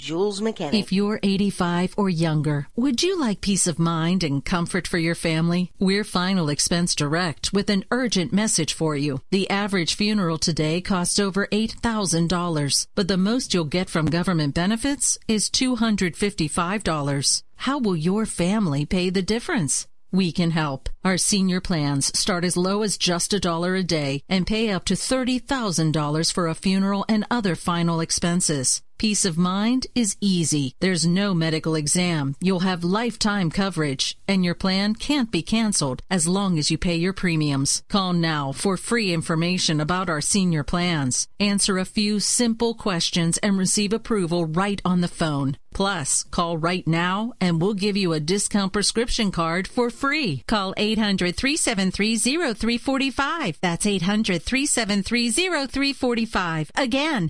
Jules Mechanic. If you're 85 or younger, would you like peace of mind and comfort for your family? We're Final Expense Direct with an urgent message for you. The average funeral today costs over $8,000, but the most you'll get from government benefits is $255. How will your family pay the difference? We can help. Our senior plans start as low as just $1 a day and pay up to $30,000 for a funeral and other final expenses. Peace of mind is easy. There's no medical exam. You'll have lifetime coverage, and your plan can't be canceled as long as you pay your premiums. Call now for free information about our senior plans. Answer a few simple questions and receive approval right on the phone. Plus, call right now and we'll give you a discount prescription card for free. Call 800-373-0345. That's 800-373-0345. Again,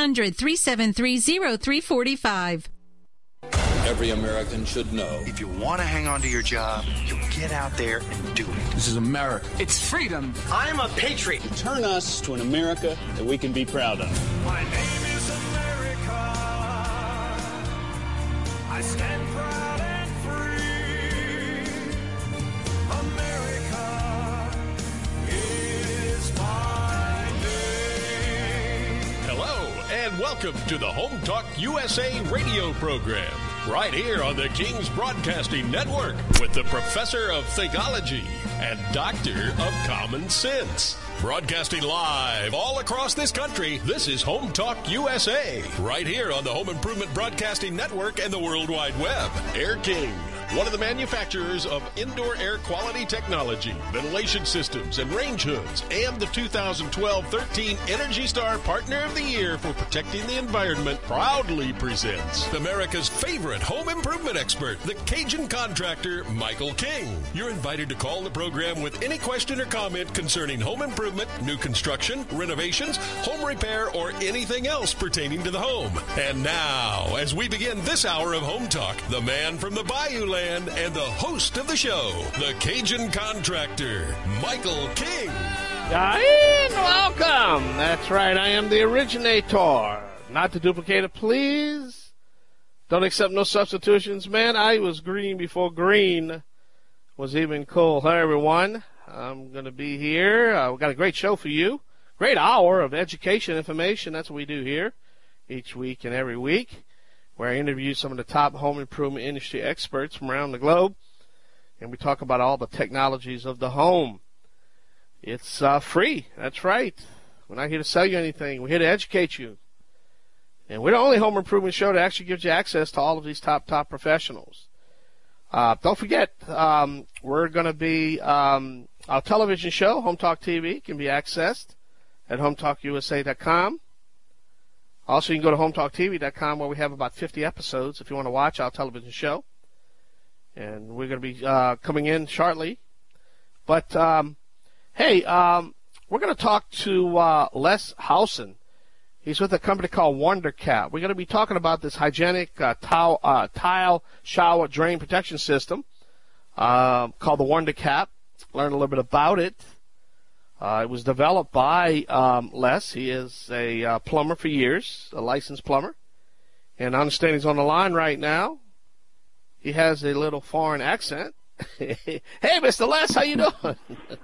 800-373-0345. Every American should know. If you want to hang on to your job, you get out there and do it. This is America. It's freedom. I'm a patriot. Turn us to an America that we can be proud of. My name is America. I stand proud and free. America is my name. Hello, and welcome to the Home Talk USA radio program, right here on the King's Broadcasting Network with the Professor of Thinkology and Doctor of Common Sense. Broadcasting live all across this country, this is Home Talk USA, right here on the Home Improvement Broadcasting Network and the World Wide Web. Air King, one of the manufacturers of indoor air quality technology, ventilation systems, and range hoods, and the 2012 13 Energy Star Partner of the Year for protecting the environment, proudly presents America's favorite home improvement expert, the Cajun contractor, Michael King. You're invited to call the program with any question or comment concerning home improvement, new construction, renovations, home repair, or anything else pertaining to the home. And now, as we begin this hour of Home Talk, the man from the Bayou Land and the host of the show, the Cajun contractor, Michael King. Ian, welcome. That's right, I am the originator. Not to duplicate it, please. Don't accept no substitutions, man. I was green before green was even cool. Hi, everyone. I'm going to be here. We've got a great show for you. Great hour of education, information. That's what we do here each week and every week, where I interview some of the top home improvement industry experts from around the globe, and we talk about all the technologies of the home. It's free. That's right. We're not here to sell you anything. We're here to educate you. And we're the only home improvement show that actually gives you access to all of these top professionals. Don't forget, we're going to be our television show, Home Talk TV, can be accessed at HomeTalkUSA.com. Also, you can go to HomeTalkTV.com, where we have about 50 episodes if you want to watch our television show. And we're going to be coming in shortly. But, hey, we're going to talk to Les Howson. He's with a company called WonderCap. We're going to be talking about this hygienic tile shower drain protection system called the WonderCap. Learn a little bit about it. It was developed by Les. He is a plumber for years, a licensed plumber. And I understand he's on the line right now. He has a little foreign accent. Hey, Mr. Les, how you doing?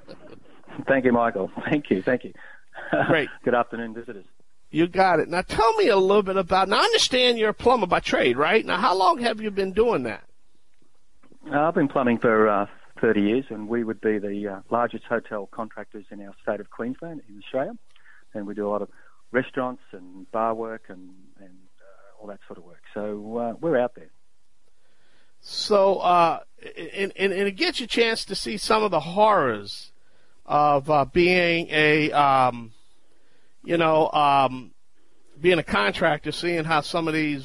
Thank you, Michael. Thank you. Great. Good afternoon, visitors. You got it. Now tell me a little bit about, now I understand you're a plumber by trade, right? Now how long have you been doing that? I've been plumbing for 30 years, and we would be the largest hotel contractors in our state of Queensland in Australia. And we do a lot of restaurants and bar work and all that sort of work. So we're out there. So, and it gets you a chance to see some of the horrors of being being a contractor, seeing how some of these,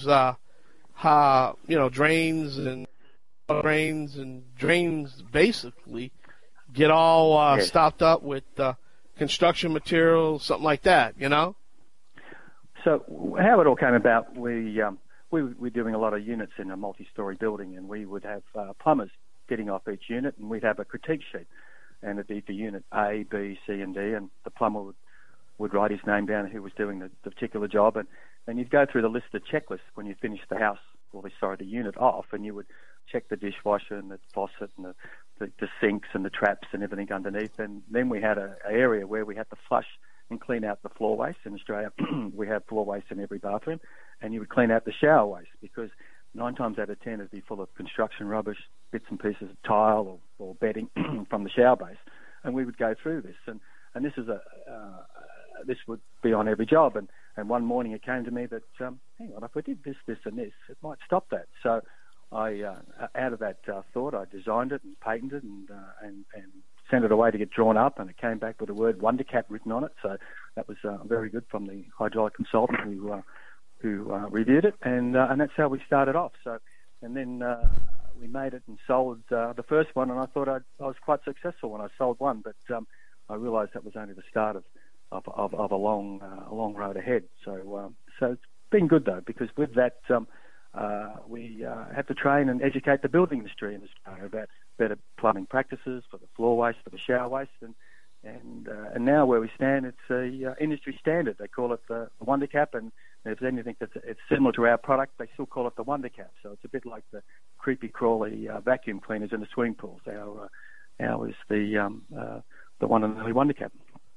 drains basically get all stopped up with construction materials, something like that, you know? So how it all came about, we're doing a lot of units in a multi-story building, and we would have plumbers getting off each unit, and we'd have a critique sheet, and it'd be for unit A, B, C, and D, and the plumber would would write his name down who was doing the particular job, and you'd go through the list of checklists when you finished the house, the unit off, and you would check the dishwasher and the faucet and the sinks and the traps and everything underneath. And then we had an area where we had to flush and clean out the floor waste. In Australia, we have floor waste in every bathroom, and you would clean out the shower waste because 9 times out of 10 it'd be full of construction rubbish, bits and pieces of tile or bedding from the shower base. And we would go through this, and this is this would be on every job. And one morning it came to me that, hang on, if we did this, this, and this, it might stop that. So I, out of that thought, I designed it and patented and sent it away to get drawn up, and it came back with the word WonderCap written on it. So that was very good from the hydraulic consultant who reviewed it, and that's how we started off. So, and then we made it and sold the first one, and I thought I was quite successful when I sold one, but I realised that was only the start of a long road ahead. So it's been good though, because with that we had to train and educate the building industry in Australia about better plumbing practices for the floor waste, for the shower waste, and now where we stand, it's a industry standard. They call it the WonderCap, and if there's anything it's similar to our product, they still call it the WonderCap. So it's a bit like the creepy crawly vacuum cleaners in the swimming pools. Our is the one and only WonderCap.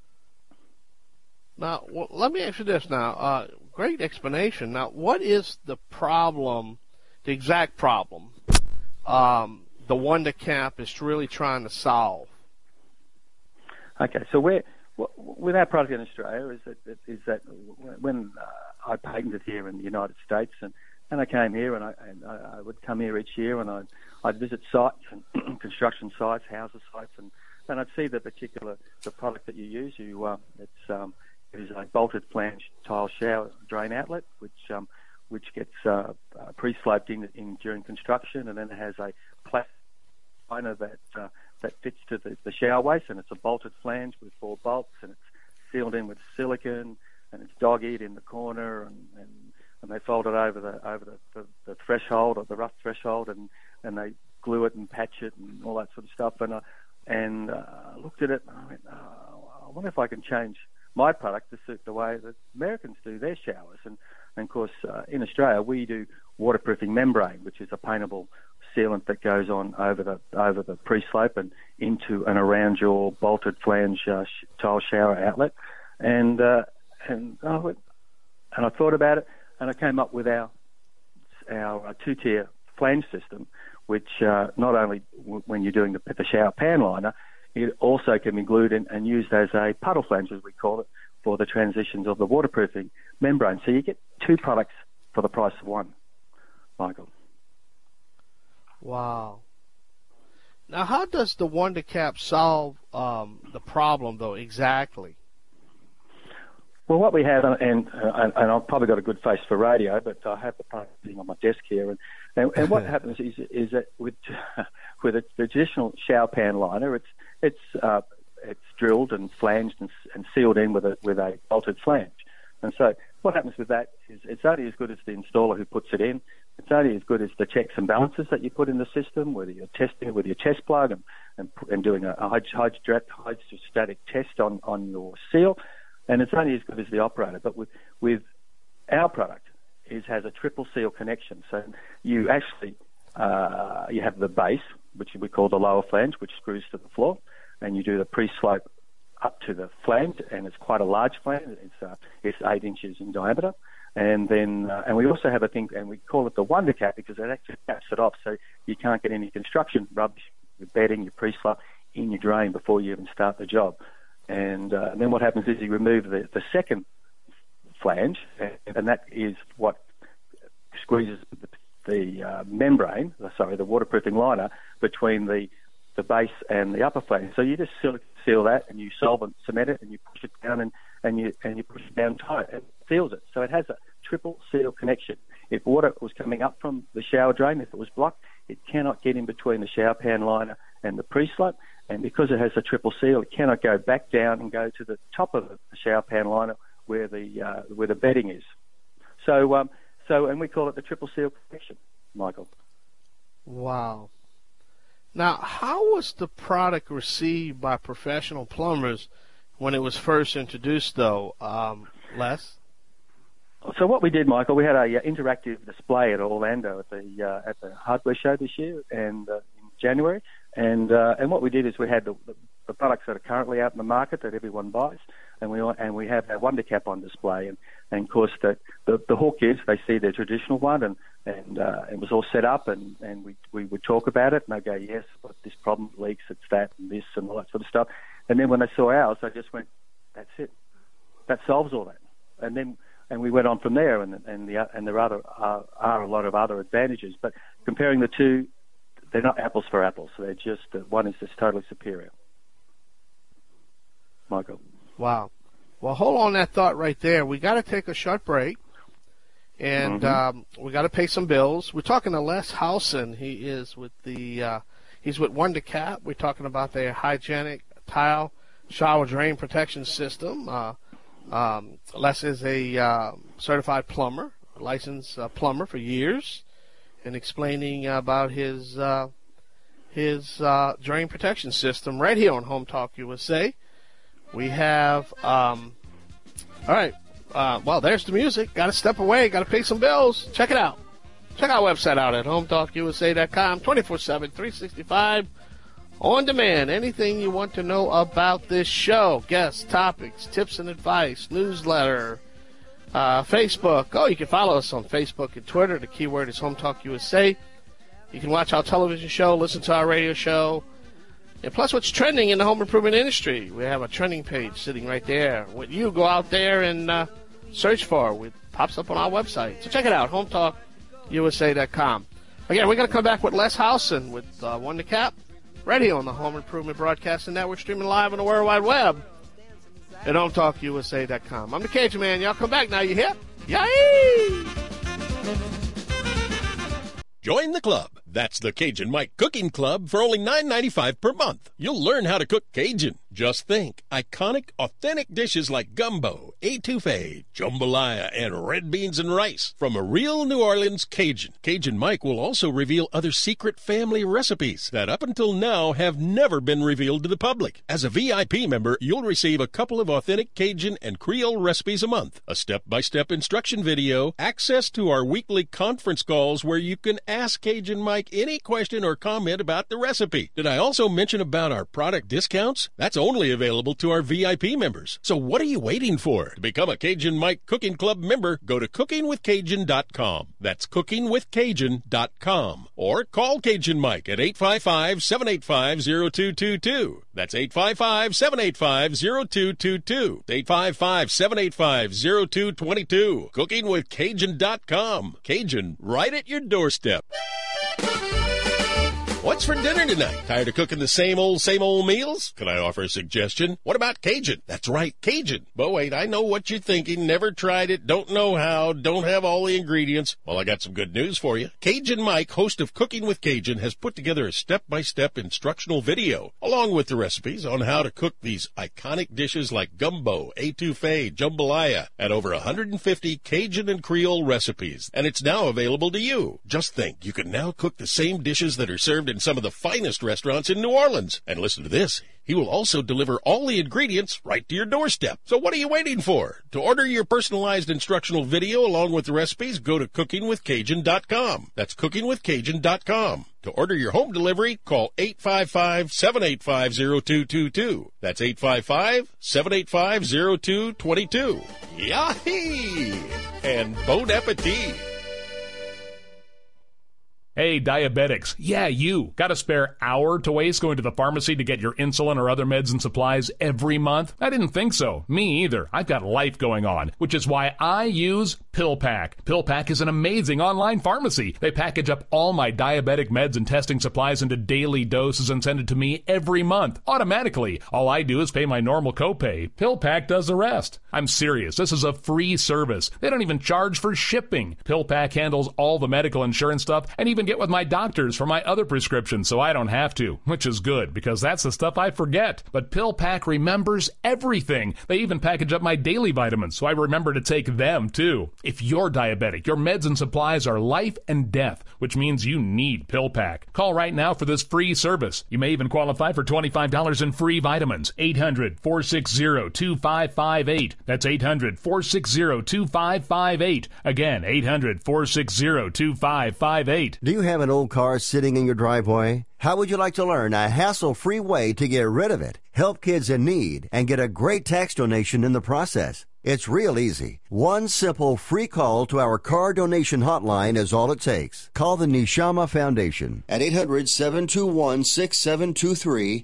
Now, let me ask you this now. Great explanation. Now, what is the problem, the exact problem, the WonderCap is really trying to solve? Okay, so with our product in Australia is that when I patented here in the United States, and I came here, and I would come here each year, and I'd visit sites and construction sites, housing sites, and I'd see the product that you use. It is a bolted flange tile shower drain outlet, which gets pre-sloped in during construction, and then it has a plastic liner that fits to the shower waste, and it's a bolted flange with 4 bolts, and it's sealed in with silicone, and it's dog-eared in the corner, and they fold it over the threshold, or the rough threshold, and they glue it and patch it and all that sort of stuff. And I looked at it, and I went, I wonder if I can change my product to suit the way that Americans do their showers. And of course, in Australia, we do waterproofing membrane, which is a paintable sealant that goes on over the pre-slope and into and around your bolted flange tile shower outlet. And I thought about it, and I came up with our 2-tier flange system, which not only when you're doing the shower pan liner, it also can be glued in and used as a puddle flange, as we call it, for the transitions of the waterproofing membrane. So you get 2 products for the price of 1, Michael. Wow. Now, how does the WonderCap solve the problem, though, exactly? Well, what we have, and I've probably got a good face for radio, but I have the product sitting on my desk here, and what happens is that with the traditional shower pan liner, it's drilled and flanged and sealed in with a bolted flange. And so what happens with that is it's only as good as the installer who puts it in. It's only as good as the checks and balances that you put in the system, whether you're testing it with your test plug and doing a hydrostatic test on your seal. And it's only as good as the operator. But with our product, it has a triple seal connection. So you actually you have the base, which we call the lower flange, which screws to the floor, and you do the pre-slope up to the flange, and it's quite a large flange. It's 8 inches in diameter. And then and we also have a thing, and we call it the WonderCap, because it actually caps it off so you can't get any construction rubbish, your bedding, your pre-slope in your drain before you even start the job. And then what happens is you remove the second flange, and that is what squeezes the membrane, the waterproofing liner, between the base and the upper flange. So you just seal that, and you solvent cement it, and you push it down, and you push it down tight, and it seals it. So it has a triple seal connection. If water was coming up from the shower drain, if it was blocked, it cannot get in between the shower pan liner and the pre-slope. And because it has a triple seal, it cannot go back down and go to the top of the shower pan liner where the bedding is. So and we call it the triple seal connection, Michael. Wow. Now, how was the product received by professional plumbers when it was first introduced, though, Les? So what we did, Michael, we had a interactive display at Orlando at the hardware show this year and in January, and what we did is we had the products that are currently out in the market that everyone buys, and we have our Wonder Cap on display, and of course the hook is they see their traditional one, and it was all set up, and we would talk about it, and they go, yes, but this problem leaks, it's that and this and all that sort of stuff, and then when they saw ours, they just went, that's it, that solves all that, and we went on from there, and there are a lot of other advantages, but comparing the two, they're not apples for apples. So they're just one is just totally superior. Michael. Wow. Well, hold on that thought right there. We got to take a short break, and we got to pay some bills. We're talking to Les Howson. He is with he's with Wonder Cap. We're talking about their hygienic tile shower drain protection system. Les is a certified plumber, licensed plumber for years, and explaining about his drain protection system right here on Home Talk USA. We have, all right, well, there's the music. Got to step away, got to pay some bills. Check it out. Check our website out at HomeTalkUSA.com, 24/7, 365. On demand, anything you want to know about this show, guests, topics, tips and advice, newsletter, Facebook. Oh, you can follow us on Facebook and Twitter. The keyword is Home Talk USA. You can watch our television show, listen to our radio show, and plus what's trending in the home improvement industry. We have a trending page sitting right there. What you go out there and search for, it pops up on our website. So check it out, HomeTalkUSA.com. Again, we're going to come back with Les Howson with Wonder Cap. Right here on the Home Improvement Broadcasting Network, streaming live on the World Wide Web at HomeTalkUSA.com. I'm the Cajun Man. Y'all come back now. You hip? Yay! Join the club. That's the Cajun Mike Cooking Club for only $9.95 per month. You'll learn how to cook Cajun. Just think, iconic, authentic dishes like gumbo, etouffee, jambalaya, and red beans and rice from a real New Orleans Cajun. Cajun Mike will also reveal other secret family recipes that up until now have never been revealed to the public. As a VIP member, you'll receive a couple of authentic Cajun and Creole recipes a month, a step-by-step instruction video, access to our weekly conference calls where you can ask Cajun Mike any question or comment about the recipe. Did I also mention about our product discounts? That's only available to our VIP members. So what are you waiting for? To become a Cajun Mike Cooking Club member, go to cookingwithcajun.com. That's cookingwithcajun.com. Or call Cajun Mike at 855-785-0222. That's 855-785-0222. 855-785-0222. Cookingwithcajun.com. Cajun, right at your doorstep. What's for dinner tonight? Tired of cooking the same old meals? Can I offer a suggestion? What about Cajun? That's right, Cajun. But wait, I know what you're thinking. Never tried it, don't know how, don't have all the ingredients. Well, I got some good news for you. Cajun Mike, host of Cooking with Cajun, has put together a step-by-step instructional video, along with the recipes on how to cook these iconic dishes like gumbo, etouffee, jambalaya, and over 150 Cajun and Creole recipes. And it's now available to you. Just think, you can now cook the same dishes that are served in some of the finest restaurants in New Orleans. And listen to this. He will also deliver all the ingredients right to your doorstep. So what are you waiting for? To order your personalized instructional video along with the recipes, go to cookingwithcajun.com. That's cookingwithcajun.com. To order your home delivery, call 855-785-0222. That's 855-785-0222. Yahee! And bon appetit! Hey, diabetics. Yeah, you. Got a spare hour to waste going to the pharmacy to get your insulin or other meds and supplies every month? I didn't think so. Me either. I've got life going on, which is why I use PillPack. PillPack is an amazing online pharmacy. They package up all my diabetic meds and testing supplies into daily doses and send it to me every month, automatically. All I do is pay my normal copay. PillPack does the rest. I'm serious. This is a free service. They don't even charge for shipping. PillPack handles all the medical insurance stuff and even get with my doctors for my other prescriptions so I don't have to, which is good because that's the stuff I forget. But PillPack remembers everything. They even package up my daily vitamins so I remember to take them too. If you're diabetic, your meds and supplies are life and death, which means you need PillPack. Call right now for this free service. You may even qualify for $25 in free vitamins. 800-460-2558. That's 800-460-2558. Again, 800-460-2558. Do you have an old car sitting in your driveway? How would you like to learn a hassle-free way to get rid of it, help kids in need, and get a great tax donation in the process? It's real easy. One simple free call to our car donation hotline is all it takes. Call the Neshama Foundation at 800-721-6723,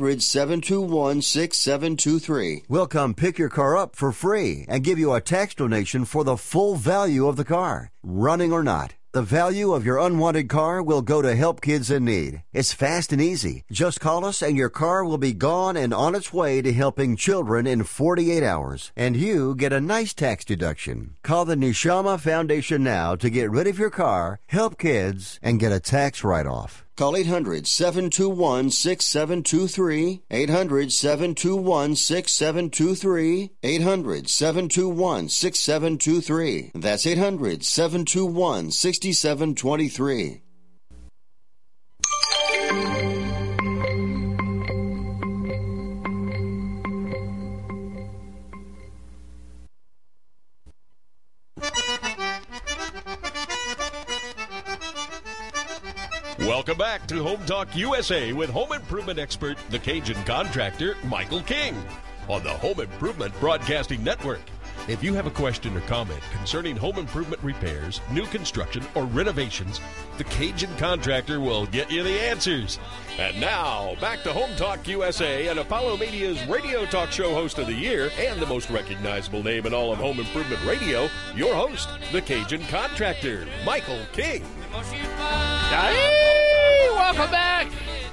800-721-6723. We'll come pick your car up for free and give you a tax donation for the full value of the car, running or not. The value of your unwanted car will go to help kids in need. It's fast and easy. Just call us and your car will be gone and on its way to helping children in 48 hours. And you get a nice tax deduction. Call the Neshama Foundation now to get rid of your car, help kids, and get a tax write-off. Call 800-721-6723, 800-721-6723, 800-721-6723. That's 800-721-6723. Welcome back to Home Talk USA with home improvement expert, the Cajun contractor, Michael King, on the Home Improvement Broadcasting Network. If you have a question or comment concerning home improvement repairs, new construction, or renovations, the Cajun contractor will get you the answers. And now, back to Home Talk USA and Apollo Media's radio talk show host of the year and the most recognizable name in all of home improvement radio, your host, the Cajun contractor, Michael King. Hey, welcome back.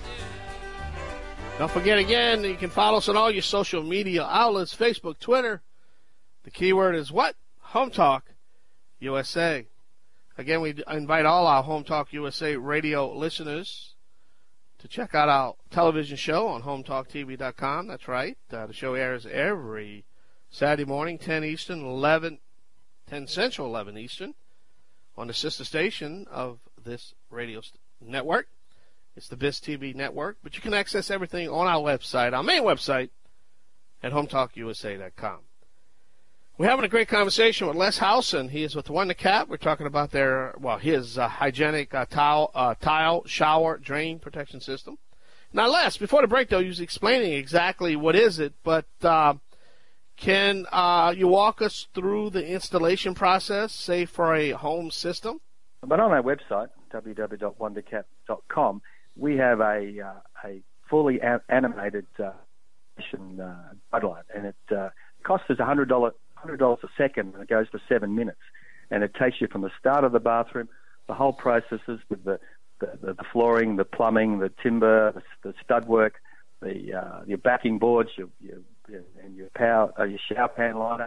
Don't forget again, you can follow us on all your social media outlets, Facebook, Twitter. The keyword is what? Home Talk USA. Again, we invite all our Home Talk USA radio listeners to check out our television show on HomeTalkTV.com. That's right. The show airs every Saturday morning, 10 Eastern, 10 Central, 11 Eastern, on the sister station of this radio network. It's the BIS TV network, but you can access everything on our website, our main website, at HomeTalkUSA.com. We're having a great conversation with Les Howson. He is with Wonder Cap. We're talking about his hygienic tile shower drain protection system. Now, Les, before the break, though, you was explaining exactly what is it, but can you walk us through the installation process, say, for a home system? But on our website, www.wondercap.com, we have a fully animated guideline, and it costs us $100 a second, and it goes for 7 minutes. And it takes you from the start of the bathroom, the whole processes with the flooring, the plumbing, the timber, the stud work, your backing boards, your shower pan liner.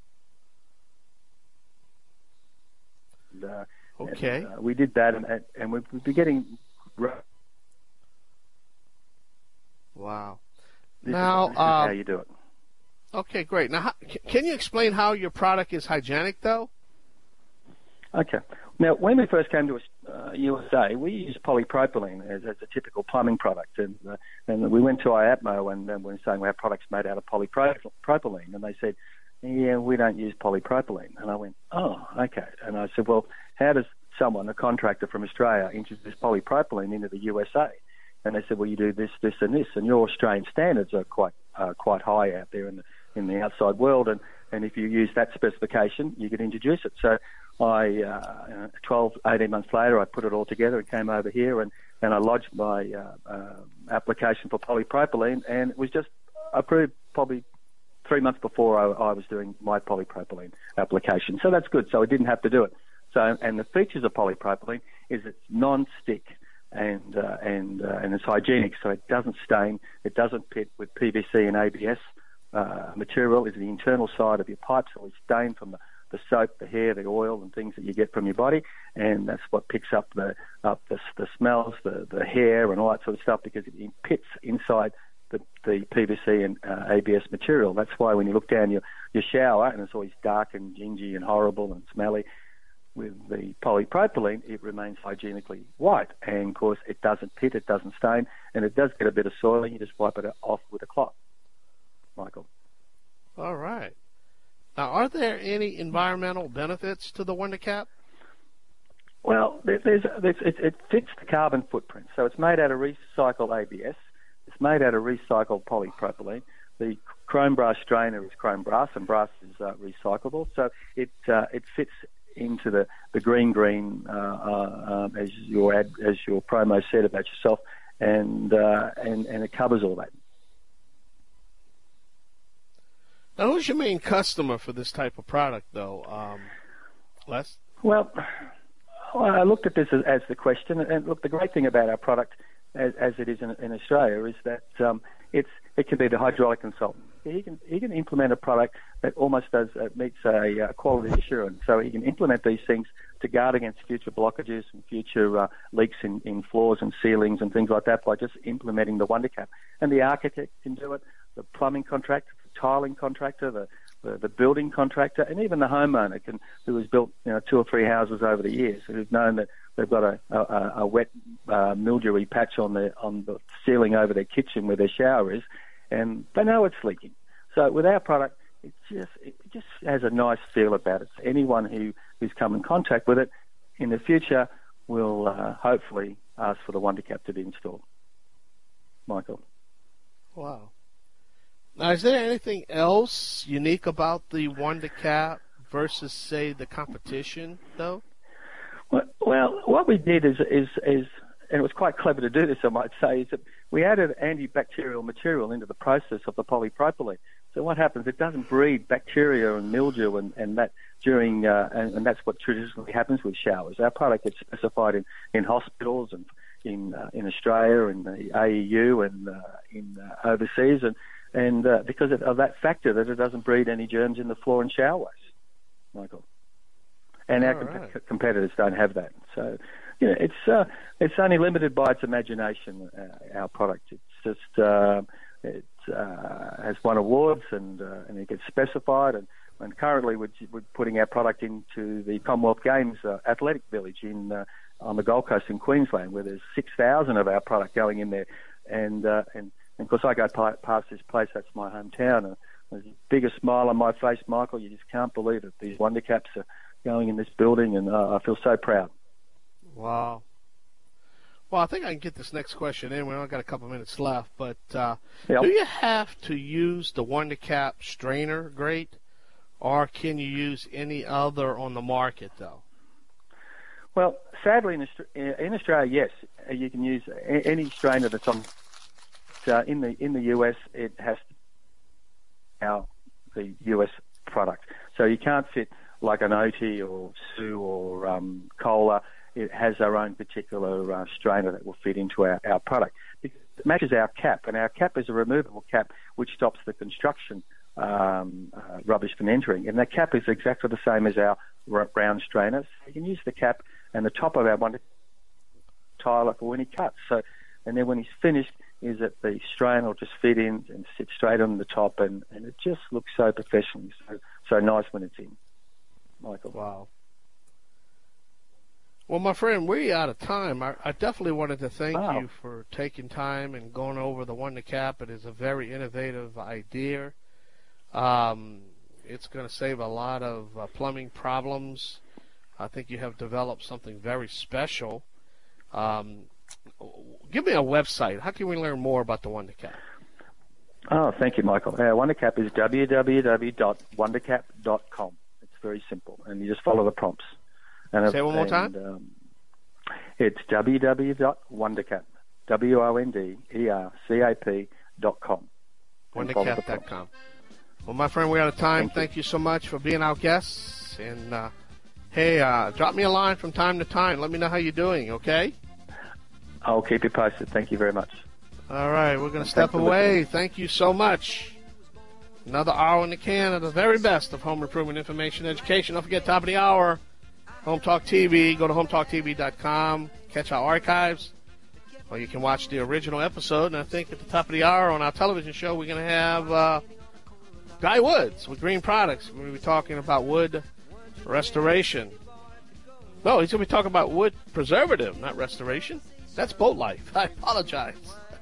Okay. And, we did that, and we'd be getting. Wow. This Now, is how you do it. Okay, great. Now, can you explain how your product is hygienic, though? Okay. Now, when we first came to USA, we used polypropylene as a typical plumbing product, and we went to IAPMO and we were saying we have products made out of polypropylene, and they said, "Yeah, we don't use polypropylene." And I went, "Oh, okay." And I said, "Well, how does someone, a contractor from Australia, introduce polypropylene into the USA?" And they said, "Well, you do this, this, and this, and your Australian standards are quite high out there in the outside world, and if you use that specification, you can introduce it." So I, 18 months later, I put it all together and came over here, and I lodged my application for polypropylene, and it was just approved probably 3 months before I was doing my polypropylene application. So that's good. So I didn't have to do it. So, and the features of polypropylene is it's non-stick and it's hygienic, so it doesn't stain, it doesn't pit with PVC and ABS material. Is the internal side of your pipe, so we stain from the the soap, the hair, the oil, and things that you get from your body, and that's what picks up the smells, the hair, and all that sort of stuff, because it pits inside the PVC and ABS material. That's why when you look down your shower and it's always dark and dingy and horrible and smelly, with the polypropylene, it remains hygienically white. And, of course, it doesn't pit, it doesn't stain, and it does get a bit of soil, and you just wipe it off with a cloth. Michael. All right. Now, are there any environmental benefits to the Wonder Cap? Well, it fits the carbon footprint. So it's made out of recycled ABS. It's made out of recycled polypropylene. The chrome brass strainer is chrome brass, and brass is recyclable. So it fits into the green as your promo said about yourself, and it covers all that. Now, who's your main customer for this type of product, though, Les? Well, I looked at this as the question, and look, the great thing about our product, as it is in Australia, is that it can be the hydraulic consultant. He can implement a product that almost meets a quality assurance. So he can implement these things to guard against future blockages and future leaks in floors and ceilings and things like that by just implementing the Wonder Cap. And the architect can do it, the plumbing contractor, the tiling contractor, the building contractor, and even the homeowner who has built 2 or 3 houses over the years, who've known that they've got a wet mildewy patch on the ceiling over their kitchen where their shower is, and they know it's leaking. So with our product, it just has a nice feel about it. So anyone who's come in contact with it in the future will hopefully ask for the Wonder Cap to be installed. Michael. Wow. Now, is there anything else unique about the Wonder Cap versus, say, the competition, though? Well, what we did is, and it was quite clever to do this, I might say, is that we added antibacterial material into the process of the polypropylene. So what happens? It doesn't breed bacteria and mildew and that during, and that's what traditionally happens with showers. Our product gets specified in hospitals and in Australia, in the AEU, and in overseas, and because of that factor that it doesn't breed any germs in the floor and showerways, Michael. And our competitors don't have that. So, it's only limited by its imagination. Our product, it's just it has won awards and it gets specified. And currently we're putting our product into the Commonwealth Games Athletic Village on the Gold Coast in Queensland, where there's 6,000 of our product going in there. And of course, I go past this place. That's my hometown. And there's the biggest smile on my face, Michael. You just can't believe it. These Wonder Caps are going in this building, and I feel so proud. Wow. Well, I think I can get this next question in. We only got a couple minutes left, but do you have to use the Wonder Cap strainer grate, or can you use any other on the market, though? Well, sadly, in Australia, yes, you can use any strainer that's on. In the US, it has the US product, so you can't fit like an OT or Sue or Kohler. It has our own particular strainer that will fit into our product. It matches our cap, and our cap is a removable cap which stops the construction rubbish from entering. And that cap is exactly the same as our round strainer. So you can use the cap and the top of our Wonder tile for when he cuts. So, and then when he's finished, is that the strainer will just fit in and sit straight on the top, and it just looks so professional, so nice when it's in. Michael. Wow. Well, my friend, we're out of time. I definitely wanted to thank you for taking time and going over the Wonder Cap. It is a very innovative idea. It's going to save a lot of plumbing problems. I think you have developed something very special. Give me a website. How can we learn more about the Wonder Cap? Oh, thank you, Michael. Our Wonder Cap is www.wondercap.com. It's very simple, and you just follow the prompts. Say it one more time. It's www.wondercap, WONDERCAP.com. Wondercap.com. Well, my friend, we're out of time. Thank you so much for being our guests. And, hey, drop me a line from time to time. Let me know how you're doing, okay? I'll keep you posted. Thank you very much. All right, we're going to step away. Thank you so much. Another hour in the can of the very best of home improvement information, education. Don't forget, top of the hour, Home Talk TV. Go to HomeTalkTV.com. Catch our archives. Or you can watch the original episode. And I think at the top of the hour on our television show, we're going to have Guy Woods with Green Products. We're going to be talking about wood restoration. No, he's going to be talking about wood preservative, not restoration. That's boat life. I apologize.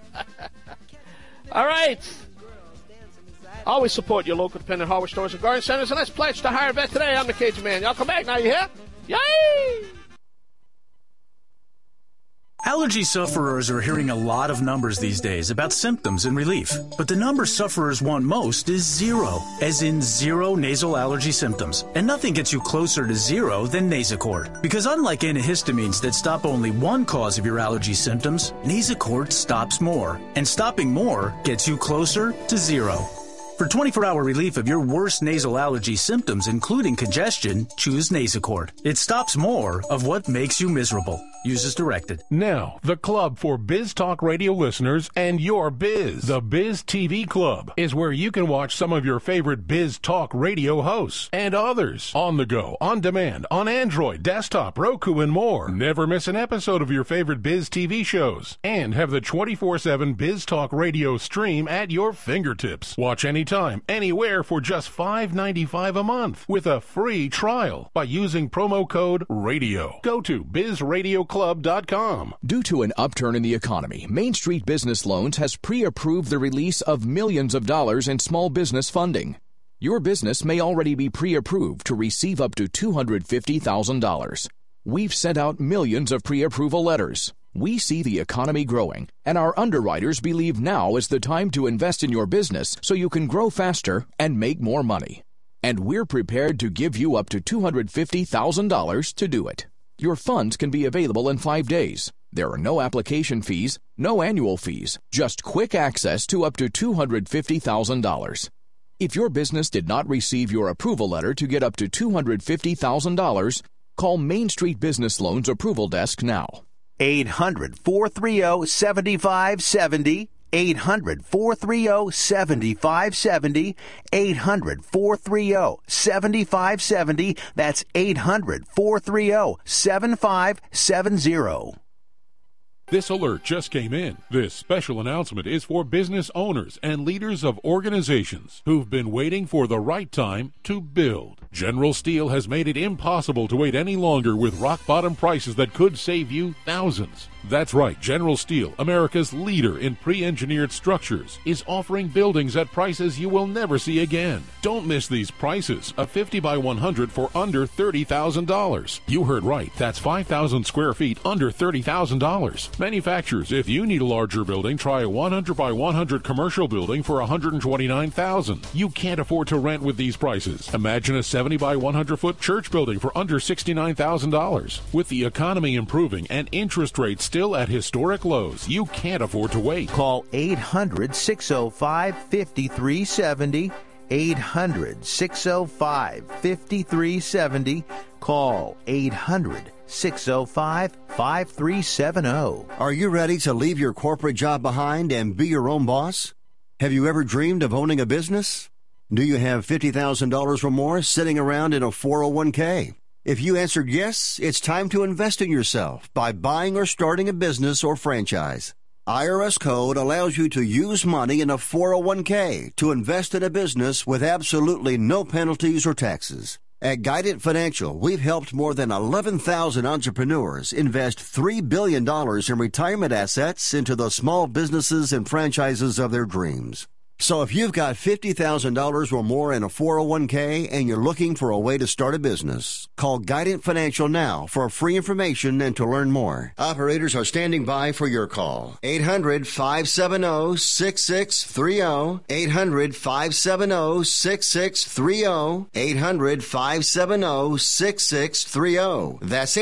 All right. Always support your local dependent hardware stores and garden centers. And let's pledge to hire a vet today. I'm the Cajun Man. Y'all come back now, you hear? Yay! Allergy sufferers are hearing a lot of numbers these days about symptoms and relief. But the number sufferers want most is zero, as in zero nasal allergy symptoms. And nothing gets you closer to zero than Nasacort. Because unlike antihistamines that stop only one cause of your allergy symptoms, Nasacort stops more. And stopping more gets you closer to zero. For 24-hour relief of your worst nasal allergy symptoms, including congestion, choose Nasacort. It stops more of what makes you miserable. Use as directed. Now, the club for Biz Talk Radio listeners and your biz. The Biz TV Club is where you can watch some of your favorite Biz Talk Radio hosts and others on the go, on demand, on Android, desktop, Roku, and more. Never miss an episode of your favorite Biz TV shows and have the 24/7 Biz Talk Radio stream at your fingertips. Watch anytime, anywhere for just $5.95 a month with a free trial by using promo code RADIO. Go to BizRadioClub.com. Due to an upturn in the economy, Main Street Business Loans has pre-approved the release of millions of dollars in small business funding. Your business may already be pre-approved to receive up to $250,000. We've sent out millions of pre-approval letters. We see the economy growing, and our underwriters believe now is the time to invest in your business so you can grow faster and make more money. And we're prepared to give you up to $250,000 to do it. Your funds can be available in 5 days. There are no application fees, no annual fees, just quick access to up to $250,000. If your business did not receive your approval letter to get up to $250,000, call Main Street Business Loans Approval Desk now. 800-430-7570. 800-430-7570. 800-430-7570. That's 800-430-7570. This alert just came in. This special announcement is for business owners and leaders of organizations who've been waiting for the right time to build. General Steel has made it impossible to wait any longer with rock-bottom prices that could save you thousands. That's right, General Steel, America's leader in pre-engineered structures, is offering buildings at prices you will never see again. Don't miss these prices. A 50 by 100 for under $30,000. You heard right. That's 5,000 square feet under $30,000. Manufacturers, if you need a larger building, try a 100 by 100 commercial building for $129,000. You can't afford to rent with these prices. Imagine a 70 by 100 foot church building for under $69,000. With the economy improving and interest rates still at historic lows, you can't afford to wait. Call 800-605-5370. 800-605-5370. Call 800-605-5370. Are you ready to leave your corporate job behind and be your own boss? Have you ever dreamed of owning a business? Do you have $50,000 or more sitting around in a 401k? If you answered yes, it's time to invest in yourself by buying or starting a business or franchise. IRS code allows you to use money in a 401k to invest in a business with absolutely no penalties or taxes. At Guidant Financial, we've helped more than 11,000 entrepreneurs invest $3 billion in retirement assets into the small businesses and franchises of their dreams. So if you've got $50,000 or more in a 401k and you're looking for a way to start a business, call Guidant Financial now for free information and to learn more. Operators are standing by for your call. 800-570-6630. 800-570-6630. 800-570-6630. That's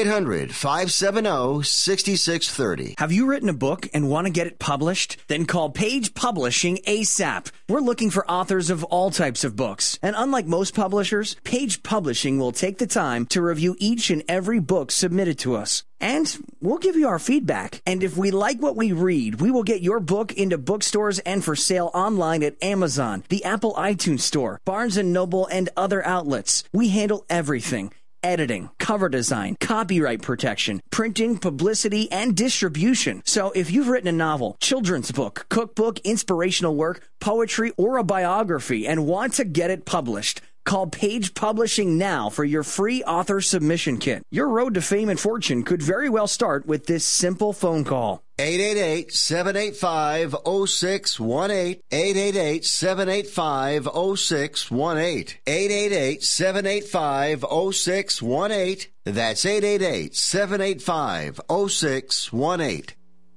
800-570-6630. Have you written a book and want to get it published? Then call Page Publishing ASAP. We're looking for authors of all types of books. And unlike most publishers, Page Publishing will take the time to review each and every book submitted to us. And we'll give you our feedback. And if we like what we read, we will get your book into bookstores and for sale online at Amazon, the Apple iTunes Store, Barnes & Noble, and other outlets. We handle everything. Editing, cover design, copyright protection, printing, publicity, and distribution. So if you've written a novel, children's book, cookbook, inspirational work, poetry, or a biography and want to get it published, call Page Publishing now for your free author submission kit. Your road to fame and fortune could very well start with this simple phone call. 888-785-0618. 888-785-0618. 888-785-0618. That's 888-785-0618.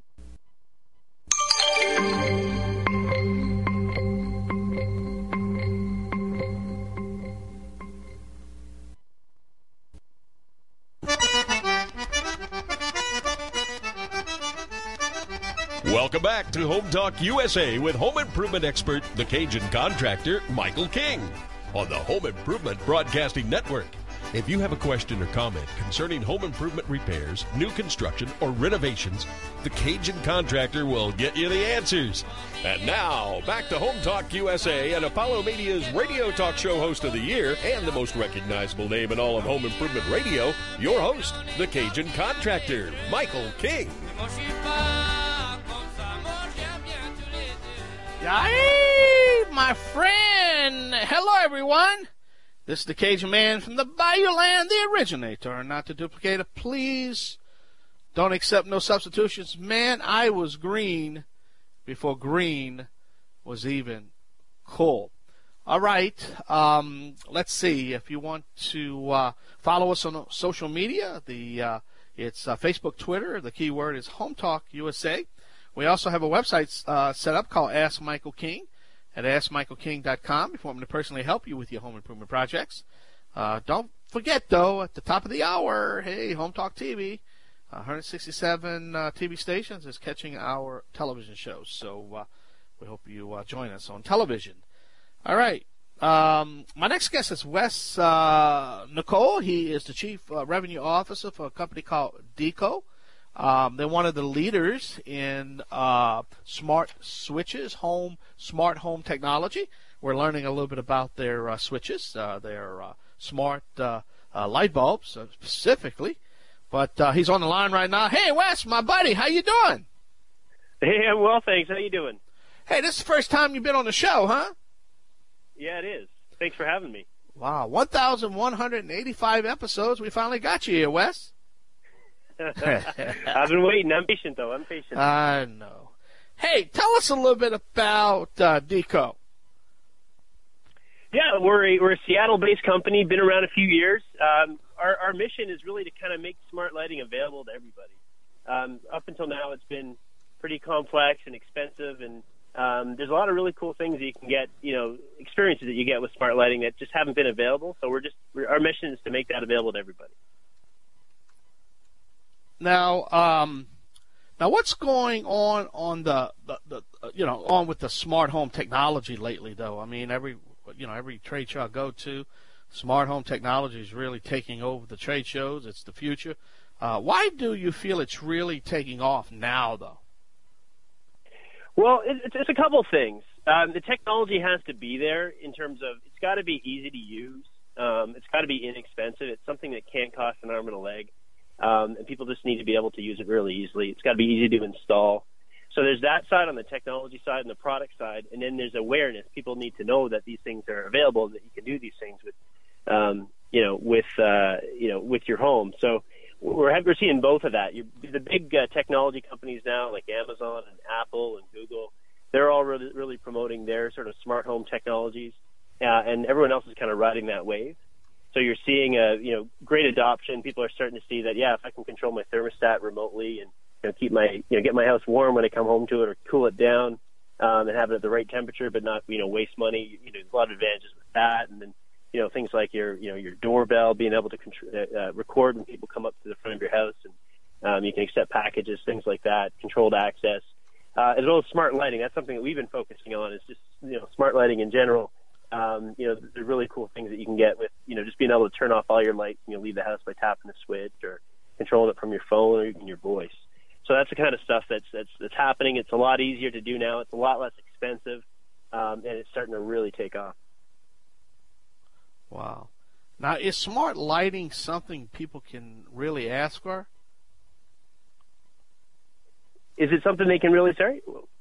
Welcome back to Home Talk USA with home improvement expert, the Cajun contractor, Michael King, on the Home Improvement Broadcasting Network. If you have a question or comment concerning home improvement repairs, new construction, or renovations, the Cajun contractor will get you the answers. And now, back to Home Talk USA and Apollo Media's radio talk show host of the year and the most recognizable name in all of home improvement radio, your host, the Cajun contractor, Michael King. Yay, my friend. Hello, everyone. This is the Cajun man from the Bayou Land, the originator. Not to duplicate it, please. Don't accept no substitutions. Man, I was green before green was even cool. All right. Let's see. If you want to follow us on social media, it's Facebook, Twitter. The keyword is Home Talk USA. We also have a website set up called Ask Michael King at AskMichaelKing.com if you want me to personally help you with your home improvement projects. Don't forget, though, at the top of the hour, hey, Home Talk TV, 167 TV stations is catching our television shows. So we hope you join us on television. All right. My next guest is Wes Nicole. He is the Chief Revenue Officer for a company called Deco. They're one of the leaders in smart switches, smart home technology. We're learning a little bit about their switches, their smart light bulbs specifically. But he's on the line right now. Hey, Wes, my buddy, how you doing? Hey, I'm well, thanks. How you doing? Hey, this is the first time you've been on the show, huh? Yeah, it is. Thanks for having me. Wow, 1,185 episodes. We finally got you here, Wes. I've been waiting. I'm patient, though. I'm patient. I know. Hey, tell us a little bit about Deco. Yeah, we're a Seattle-based company. Been around a few years. Our mission is really to kind of make smart lighting available to everybody. Up until now, it's been pretty complex and expensive, and there's a lot of really cool things that you can get, experiences that you get with smart lighting that just haven't been available. So our mission is to make that available to everybody. Now, what's going on the on with the smart home technology lately, though? I mean, every trade show I go to, smart home technology is really taking over the trade shows. It's the future. Why do you feel it's really taking off now, though? Well, it's a couple things. The technology has to be there in terms of it's got to be easy to use. It's got to be inexpensive. It's something that can't cost an arm and a leg. And people just need to be able to use it really easily. It's got to be easy to install. So there's that side on the technology side and the product side, and then there's awareness. People need to know that these things are available and that you can do these things with, with your home. So we're seeing both of that. The big technology companies now, like Amazon and Apple and Google, they're all really promoting their sort of smart home technologies, and everyone else is kind of riding that wave. So you're seeing great adoption. People are starting to see that, if I can control my thermostat remotely and keep get my house warm when I come home to it, or cool it down and have it at the right temperature, but not waste money. There's a lot of advantages with that. And then things like your doorbell, being able to record when people come up to the front of your house, and you can accept packages, things like that, controlled access. as well as smart lighting. That's something that we've been focusing on, is just, smart lighting in general. They're really cool things that you can get with, just being able to turn off all your lights and leave the house by tapping the switch, or controlling it from your phone or even your voice. So that's the kind of stuff that's happening. It's a lot easier to do now. It's a lot less expensive, and it's starting to really take off. Wow. Now, is smart lighting something people can really ask for? Is it something they can really, sorry?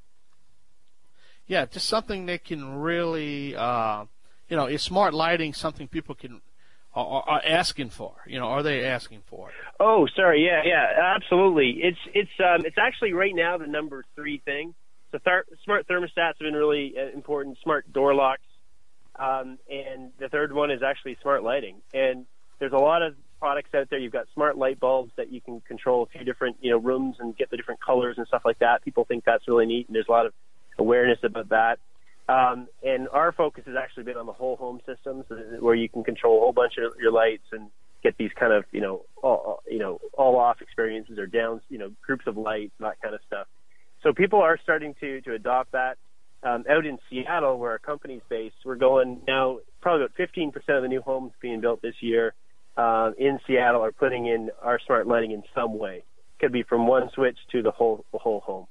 Yeah, just something they can really, is smart lighting something people are asking for? Are they asking for it? Oh, sorry. Yeah, absolutely. It's actually right now the number 3 thing. So smart thermostats have been really important, smart door locks. And the third one is actually smart lighting. And there's a lot of products out there. You've got smart light bulbs that you can control a few different, rooms and get the different colors and stuff like that. People think that's really neat, and there's a lot of awareness about that. And our focus has actually been on the whole home systems, where you can control a whole bunch of your lights and get these kind of, all off experiences, or down, groups of lights, that kind of stuff. So people are starting to adopt that. Out in Seattle, where our company's based, we're going now, probably about 15% of the new homes being built this year in Seattle are putting in our smart lighting in some way. Could be from one switch to the whole home.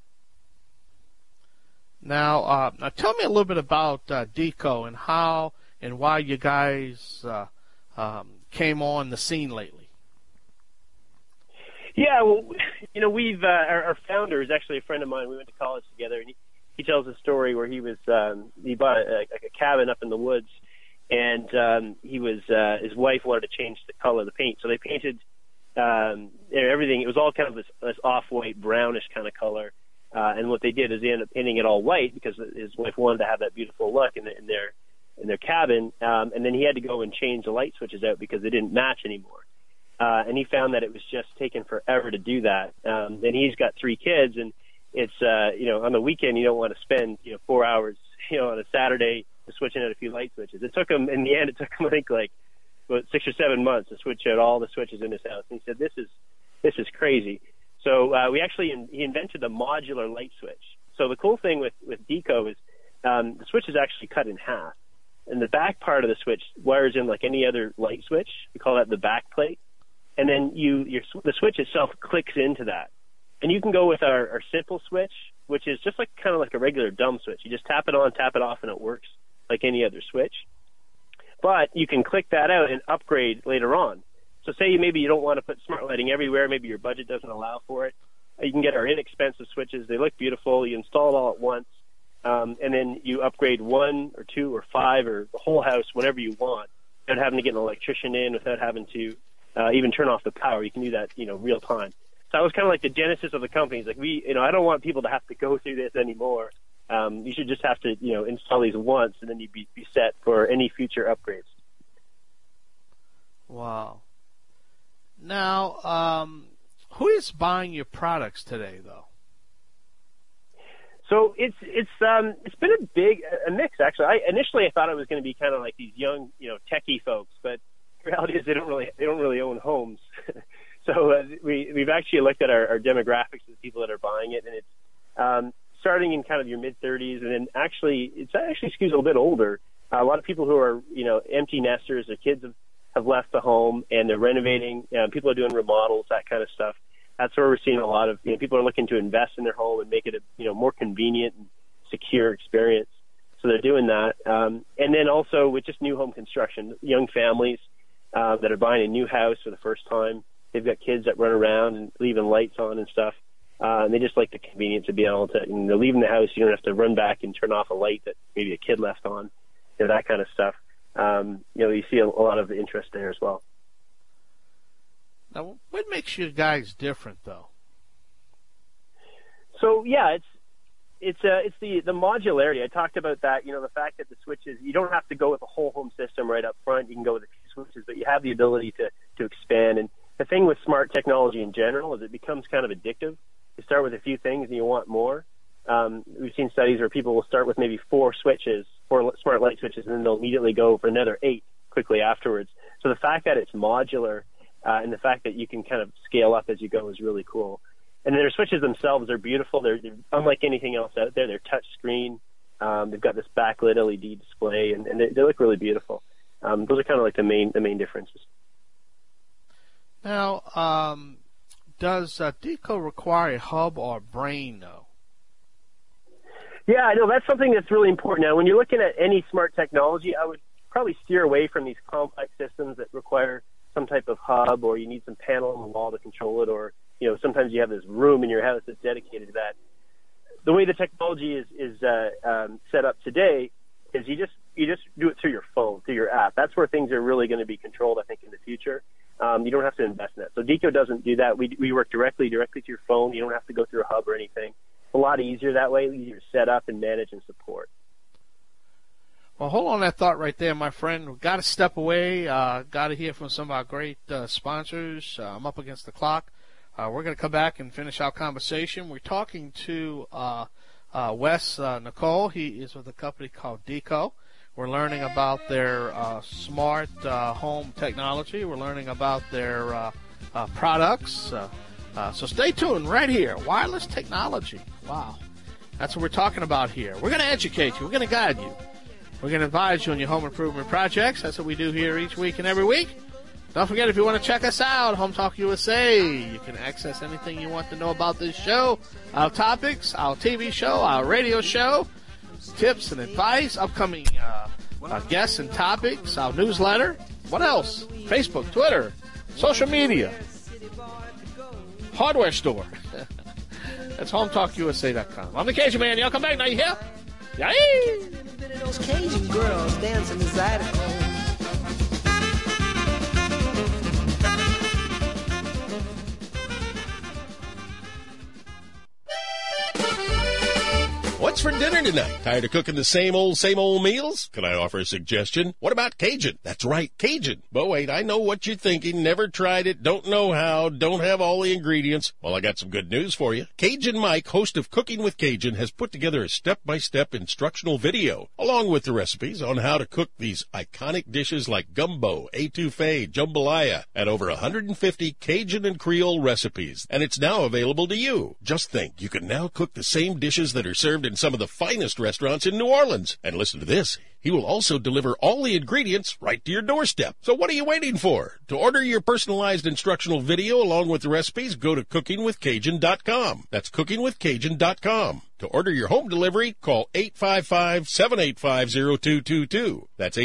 Now, tell me a little bit about Deco and how and why you guys came on the scene lately. Yeah, well, we've our founder is actually a friend of mine. We went to college together, and he tells a story where he bought a cabin up in the woods, and his wife wanted to change the color of the paint, so they painted everything. It was all kind of this off-white, brownish kind of color. And what they did is they ended up painting it all white because his wife wanted to have that beautiful look in their cabin. And then he had to go and change the light switches out because they didn't match anymore. And he found that it was just taking forever to do that. And he's got 3 kids, and it's on the weekend you don't want to spend 4 hours on a Saturday switching out a few light switches. It took him, in the end, I think about 6 or 7 months to switch out all the switches in his house. And he said, this is crazy. So he invented the modular light switch. So the cool thing with Deco is the switch is actually cut in half, and the back part of the switch wires in like any other light switch. We call that the back plate, and then the switch itself clicks into that. And you can go with our simple switch, which is just kind of like a regular dumb switch. You just tap it on, tap it off, and it works like any other switch. But you can click that out and upgrade later on. So say maybe you don't want to put smart lighting everywhere. Maybe your budget doesn't allow for it. You can get our inexpensive switches. They look beautiful. You install it all at once, and then you upgrade 1 or 2 or 5 or the whole house, whatever you want, without having to get an electrician in, without having to even turn off the power. You can do that, real time. So that was kind of like the genesis of the company. It's like I don't want people to have to go through this anymore. You should just have to, install these once, and then you'd be set for any future upgrades. Wow. Now, who is buying your products today, though? So it's been a mix, actually. Initially I thought it was going to be kind of like these young, techie folks, but the reality is they don't really own homes. So we've actually looked at our demographics of the people that are buying it, and it's starting in kind of your mid-30s, and then it actually skews a little bit older. A lot of people who are empty nesters, their kids have left the home and they're renovating. People are doing remodels, that kind of stuff. That's where we're seeing a lot of people are looking to invest in their home and make it a more convenient and secure experience. So they're doing that. And then also with just new home construction, young families that are buying a new house for the first time. They've got kids that run around and leaving lights on and stuff. And they just like the convenience of being able to, they're leaving the house. You don't have to run back and turn off a light that maybe a kid left on, that kind of stuff. You see a lot of interest there as well. Now, what makes you guys different, though? So yeah, it's the modularity. I talked about that. The fact that the switches, you don't have to go with a whole home system right up front. You can go with a few switches, but you have the ability to expand. And the thing with smart technology in general is it becomes kind of addictive. You start with a few things and you want more. We've seen studies where people will start with maybe 4 smart light switches, and then they'll immediately go for another 8 quickly afterwards. So the fact that it's modular and the fact that you can kind of scale up as you go is really cool. And their switches themselves are beautiful. They're unlike anything else out there. They're touch screen. They've got this backlit LED display, and they look really beautiful. Those are kind of like the main differences. Now, does Deco require a hub or brain, though? Yeah, I know that's something that's really important. Now, when you're looking at any smart technology, I would probably steer away from these complex systems that require some type of hub, or you need some panel on the wall to control it, or sometimes you have this room in your house that's dedicated to that. The way the technology is set up today is you just do it through your phone, through your app. That's where things are really going to be controlled, I think, in the future. You don't have to invest in that. So Deco doesn't do that. We work directly to your phone. You don't have to go through a hub or anything. It's a lot easier that way, easier to set up and manage and support. Well, hold on that thought right there, my friend. We've got to step away. Got to hear from some of our great sponsors. I'm up against the clock. We're going to come back and finish our conversation. We're talking to Wes Nicole. He is with a company called Deco. We're learning about their smart home technology. We're learning about their products. So stay tuned right here. Wireless technology. Wow. That's what we're talking about here. We're going to educate you. We're going to guide you. We're going to advise you on your home improvement projects. That's what we do here each week and every week. Don't forget, if you want to check us out, Home Talk USA, you can access anything you want to know about this show, our topics, our TV show, our radio show, tips and advice, upcoming guests and topics, our newsletter. What else? Facebook, Twitter, social media, hardware store. That's HomeTalkUSA.com. I'm the Cajun Man. Y'all come back now. You hear? Yay! Those Cajun girls dancing inside of home. What's for dinner tonight? Tired of cooking the same old meals? Can I offer a suggestion? What about Cajun? That's right, Cajun. But wait, I know what you're thinking. Never tried it, don't know how, don't have all the ingredients. Well, I got some good news for you. Cajun Mike, host of Cooking with Cajun, has put together a step-by-step instructional video, along with the recipes on how to cook these iconic dishes like gumbo, etouffee, jambalaya, and over 150 Cajun and Creole recipes. And it's now available to you. Just think, you can now cook the same dishes that are served in some of the finest restaurants in New Orleans. And listen to this. He will also deliver all the ingredients right to your doorstep. So what are you waiting for? To order your personalized instructional video along with the recipes, go to cookingwithcajun.com. That's cookingwithcajun.com. To order your home delivery, call 855-785-0222. That's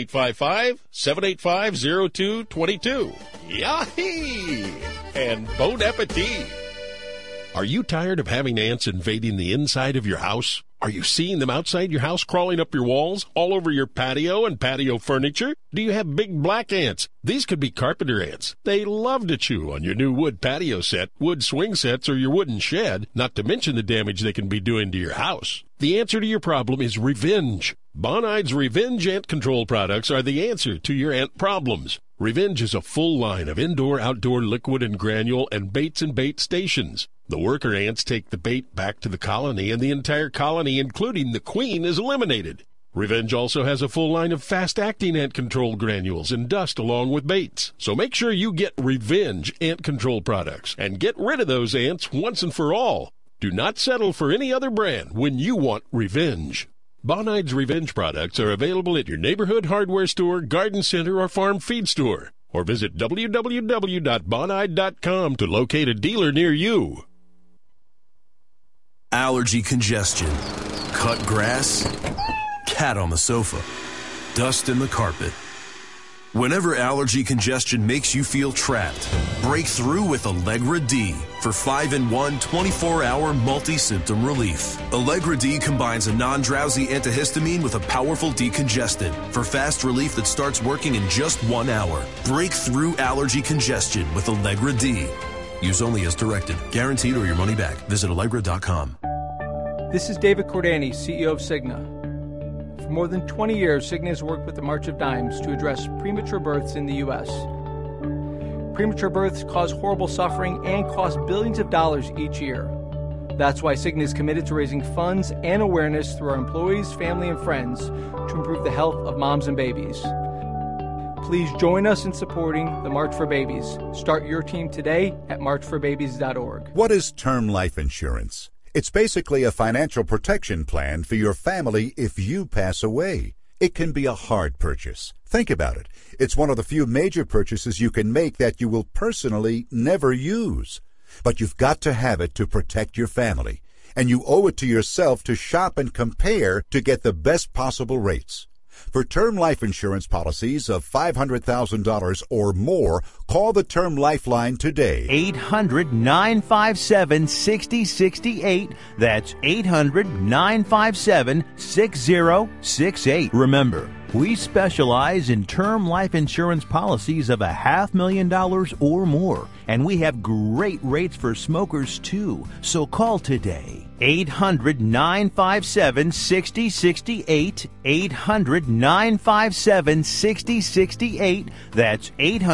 855-785-0222. Yahee! And bon appetit! Are you tired of having ants invading the inside of your house? Are you seeing them outside your house crawling up your walls, all over your patio and patio furniture? Do you have big black ants? These could be carpenter ants. They love to chew on your new wood patio set, wood swing sets, or your wooden shed, not to mention the damage they can be doing to your house. The answer to your problem is Revenge. Bonide's Revenge Ant Control products are the answer to your ant problems. Revenge is a full line of indoor-outdoor liquid and granule and baits and bait stations. The worker ants take the bait back to the colony, and the entire colony, including the queen, is eliminated. Revenge also has a full line of fast-acting ant control granules and dust along with baits. So make sure you get Revenge Ant Control products and get rid of those ants once and for all. Do not settle for any other brand when you want Revenge. Bonide's Revenge products are available at your neighborhood hardware store, garden center, or farm feed store. Or visit www.bonide.com to locate a dealer near you. Allergy congestion, cut grass, cat on the sofa, dust in the carpet. Whenever allergy congestion makes you feel trapped, break through with Allegra D for 5-in-1 24-hour multi-symptom relief. Allegra D combines a non-drowsy antihistamine with a powerful decongestant for fast relief that starts working in just 1 hour. Break through allergy congestion with Allegra D. Use only as directed. Guaranteed or your money back. Visit Allegra.com. This is David Cordani, CEO of Cigna. For more than 20 years, Cigna has worked with the March of Dimes to address premature births in the U.S. Premature births cause horrible suffering and cost billions of dollars each year. That's why Cigna is committed to raising funds and awareness through our employees, family, and friends to improve the health of moms and babies. Please join us in supporting the March for Babies. Start your team today at marchforbabies.org. What is term life insurance? It's basically a financial protection plan for your family if you pass away. It can be a hard purchase. Think about it. It's one of the few major purchases you can make that you will personally never use. But you've got to have it to protect your family. And you owe it to yourself to shop and compare to get the best possible rates. For term life insurance policies of $500,000 or more, call the Term Lifeline today. 800-957-6068. That's 800-957-6068. Remember, we specialize in term life insurance policies of $500,000 or more, and we have great rates for smokers too. So call today. 800-957-6068. 800-957-6068. That's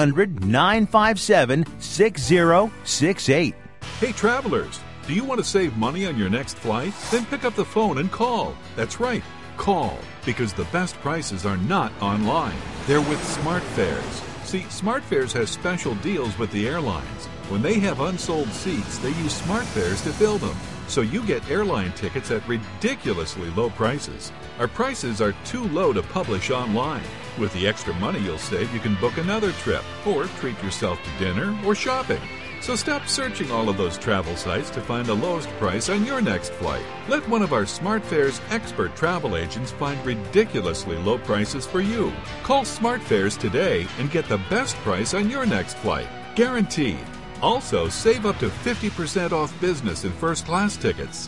800-957-6068. Hey travelers, do you want to save money on your next flight? Then pick up the phone and call. That's right, call, because the best prices are not online. They're with SmartFares. See, SmartFares has special deals with the airlines. When they have unsold seats, they use SmartFares to fill them. So you get airline tickets at ridiculously low prices. Our prices are too low to publish online. With the extra money you'll save, you can book another trip or treat yourself to dinner or shopping. So stop searching all of those travel sites to find the lowest price on your next flight. Let one of our SmartFares expert travel agents find ridiculously low prices for you. Call SmartFares today and get the best price on your next flight. Guaranteed. Also, save up to 50% off business and first-class tickets.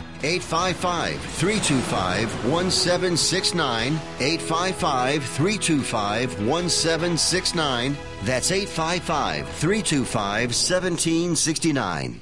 855-325-1769. 855-325-1769. That's 855-325-1769.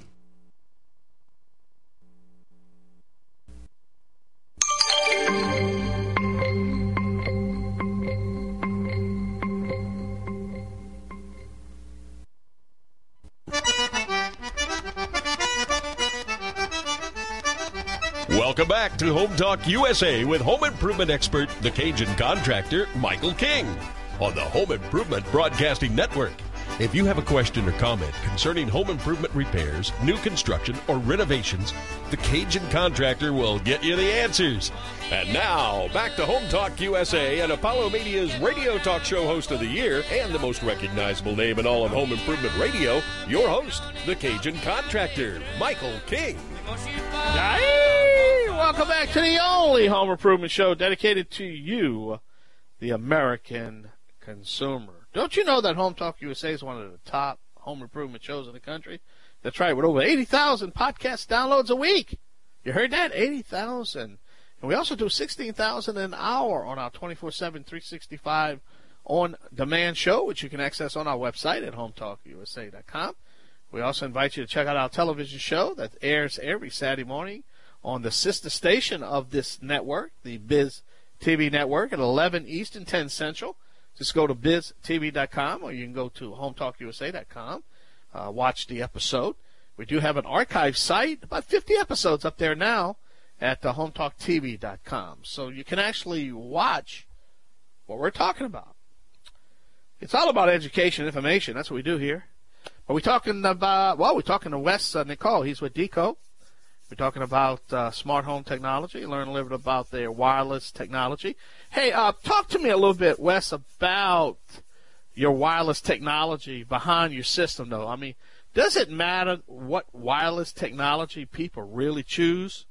Welcome back to Home Talk USA with home improvement expert, the Cajun contractor, Michael King, on the Home Improvement Broadcasting Network. If you have a question or comment concerning home improvement repairs, new construction, or renovations, the Cajun contractor will get you the answers. And now, back to Home Talk USA and Apollo Media's radio talk show host of the year and the most recognizable name in all of home improvement radio, your host, the Cajun contractor, Michael King. Hey, welcome back to the only home improvement show dedicated to you, the American consumer. Don't you know that Home Talk USA is one of the top home improvement shows in the country? That's right, with over 80,000 podcast downloads a week. You heard that? 80,000. And we also do 16,000 an hour on our 24/7, 365 on-demand show, which you can access on our website at hometalkusa.com. We also invite you to check out our television show that airs every Saturday morning on the sister station of this network, the Biz TV network, at 11 Eastern, 10 Central. Just go to biztv.com, or you can go to hometalkusa.com, watch the episode. We do have an archive site, about 50 episodes up there now at hometalktv.com. So you can actually watch what we're talking about. It's all about education, information. That's what we do here. Are we talking about, well, we're talking to Wes Nicole. He's with Deco. We're talking about smart home technology, learn a little bit about their wireless technology. Hey, talk to me a little bit, Wes, about your wireless technology behind your system, though. I mean, does it matter what wireless technology people really choose?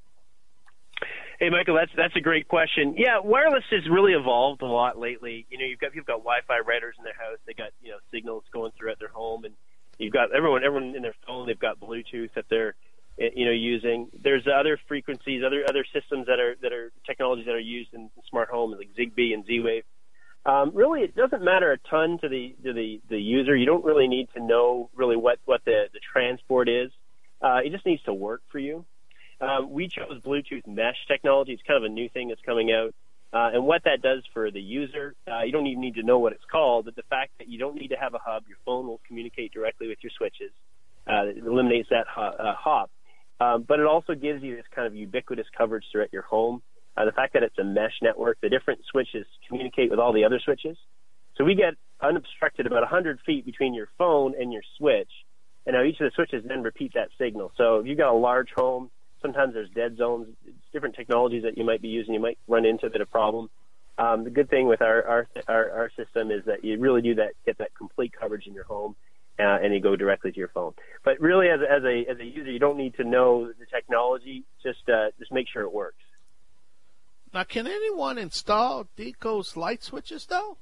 Hey, Michael, that's a great question. Yeah, wireless has really evolved a lot lately. You know, you've got Wi-Fi routers in their house. They got signals going throughout their home, and you've got everyone in their phone. They've got Bluetooth that they're using. There's other frequencies, other systems that are technologies that are used in smart homes like Zigbee and Z-Wave. Really, it doesn't matter a ton to the user. You don't really need to know really what the transport is. It just needs to work for you. We chose Bluetooth mesh technology. It's kind of a new thing that's coming out. And what that does for the user, you don't even need to know what it's called, but the fact that you don't need to have a hub, your phone will communicate directly with your switches. It eliminates that hop. But it also gives you this kind of ubiquitous coverage throughout your home. The fact that it's a mesh network, the different switches communicate with all the other switches. So we get unobstructed about 100 feet between your phone and your switch. And now each of the switches then repeat that signal. So if you've got a large home, sometimes there's dead zones. It's different technologies that you might be using. You might run into a bit of problem. The good thing with our system is that you really do get that complete coverage in your home, and you go directly to your phone. But really, as a user, you don't need to know the technology. Just make sure it works. Now, can anyone install Deco's light switches, though?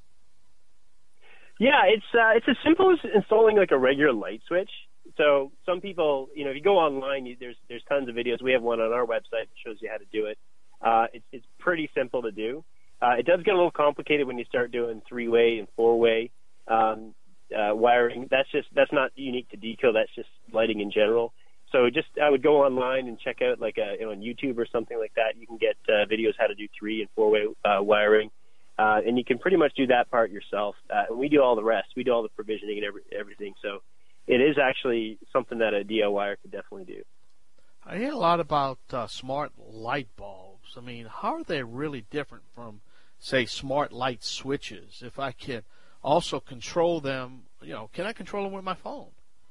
Yeah, it's as simple as installing like a regular light switch. So some people, if you go online, there's tons of videos. We have one on our website that shows you how to do it. It's pretty simple to do. It does get a little complicated when you start doing 3-way and 4-way wiring. That's not unique to Deco. That's just lighting in general. So I would go online and check out on YouTube or something like that. You can get videos how to do 3- and 4-way wiring, and you can pretty much do that part yourself. And we do all the rest. We do all the provisioning and everything. So it is actually something that a DIYer could definitely do. I hear a lot about smart light bulbs. I mean, how are they really different from, say, smart light switches? If I can also control them, can I control them with my phone?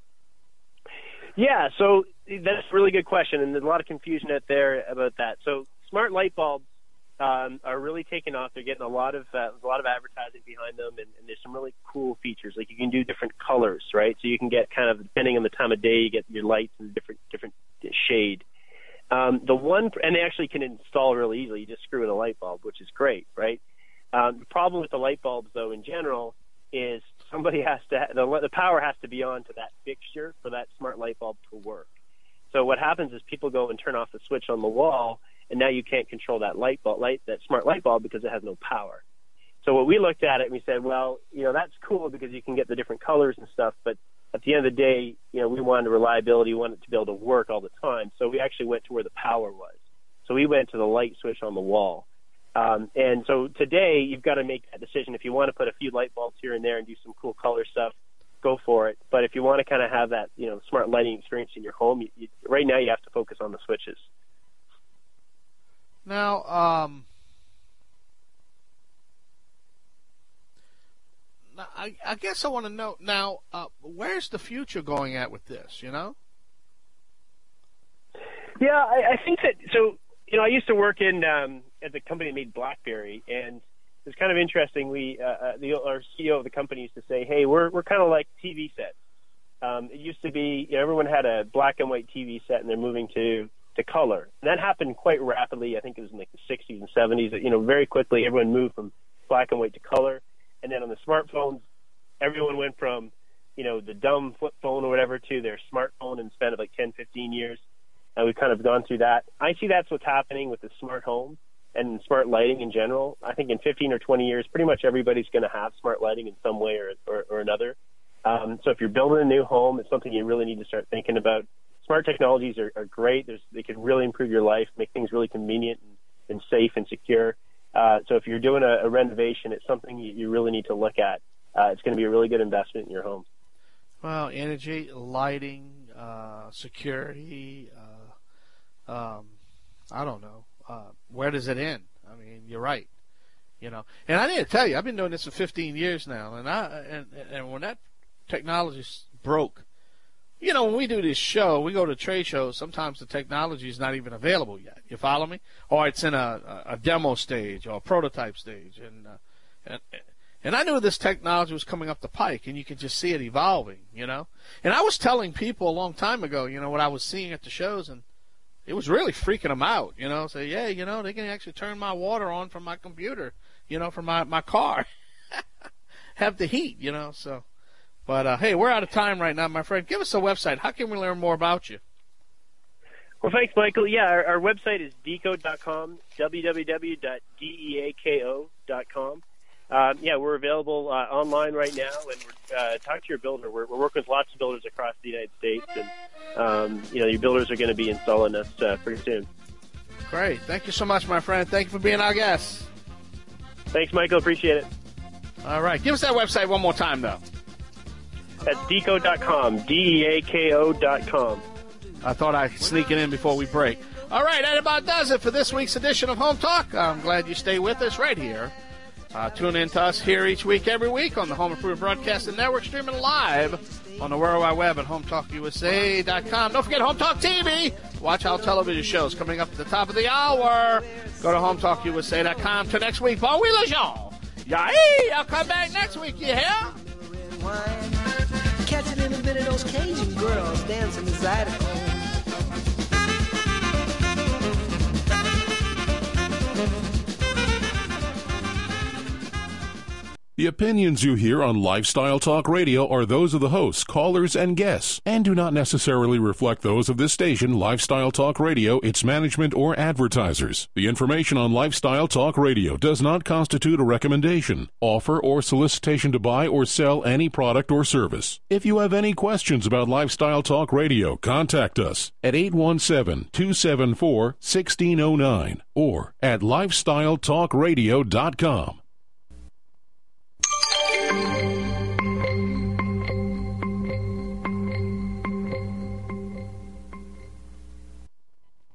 Yeah, so that's a really good question, and there's a lot of confusion out there about that. So smart light bulbs are really taking off. They're getting a lot of advertising behind them, and there's some really cool features. Like you can do different colors, right? So you can get kind of, depending on the time of day, you get your lights in different shade. And they actually can install really easily. You just screw in a light bulb, which is great, right? The problem with the light bulbs, though, in general, is the power has to be on to that fixture for that smart light bulb to work. So what happens is people go and turn off the switch on the wall, and now you can't control that that smart light bulb because it has no power. So what we looked at it and we said, well, that's cool because you can get the different colors and stuff, but at the end of the day, we wanted reliability, we wanted it to be able to work all the time. So we actually went to where the power was. So we went to the light switch on the wall. And so today you've got to make that decision. If you want to put a few light bulbs here and there and do some cool color stuff, go for it. But if you want to kind of have that, smart lighting experience in your home, right now you have to focus on the switches. Now, I guess I want to know now, where's the future going at with this, Yeah, I think that, so, I used to work in at the company that made BlackBerry, and it was kind of interesting. Our CEO of the company used to say, hey, we're kind of like TV sets. It used to be, everyone had a black and white TV set, and they're moving to color. And that happened quite rapidly. I think it was in like the 60s and 70s. Very quickly, everyone moved from black and white to color. And then on the smartphones, everyone went from, the dumb flip phone or whatever to their smartphone in the span of like 10, 15 years. And we've kind of gone through that. I see that's what's happening with the smart home and smart lighting in general. I think in 15 or 20 years, pretty much everybody's going to have smart lighting in some way or another. So if you're building a new home, it's something you really need to start thinking about. Smart technologies are great. They can really improve your life, make things really convenient and safe and secure. So if you're doing a renovation, it's something you really need to look at. It's going to be a really good investment in your home. Well, energy, lighting, security, I don't know. Where does it end? I mean, you're right. And I need to tell you, I've been doing this for 15 years now, and when that technology broke, when we do this show, we go to trade shows, sometimes the technology is not even available yet. You follow me? Or it's in a demo stage or a prototype stage. And I knew this technology was coming up the pike, and you could just see it evolving, And I was telling people a long time ago, what I was seeing at the shows, and it was really freaking them out, Say, yeah, they can actually turn my water on from my computer, from my car. Have the heat, so. But, hey, we're out of time right now, my friend. Give us a website. How can we learn more about you? Well, thanks, Michael. Yeah, our website is deco.com, www.deako.com. We're available online right now, and talk to your builder. We're working with lots of builders across the United States, and your builders are going to be installing us pretty soon. Great. Thank you so much, my friend. Thank you for being our guest. Thanks, Michael. Appreciate it. All right. Give us that website one more time, though. That's deco.com, deako.com. I thought I'd sneak it in before we break. All right, that about does it for this week's edition of Home Talk. I'm glad you stay with us right here. Tune in to us here each week, every week on the Home Improvement Broadcasting Network, streaming live on the World Wide Web at HomeTalkUSA.com. Don't forget Home Talk TV. Watch our television shows coming up at the top of the hour. Go to HomeTalkUSA.com. Till next week, Bon Wheeler. Yay! I'll come back next week, you hear? Catching in a bit of those Cajun girls dancing the Zydeco. The opinions you hear on Lifestyle Talk Radio are those of the hosts, callers, and guests, and do not necessarily reflect those of this station, Lifestyle Talk Radio, its management, or advertisers. The information on Lifestyle Talk Radio does not constitute a recommendation, offer, or solicitation to buy or sell any product or service. If you have any questions about Lifestyle Talk Radio, contact us at 817-274-1609 or at lifestyletalkradio.com.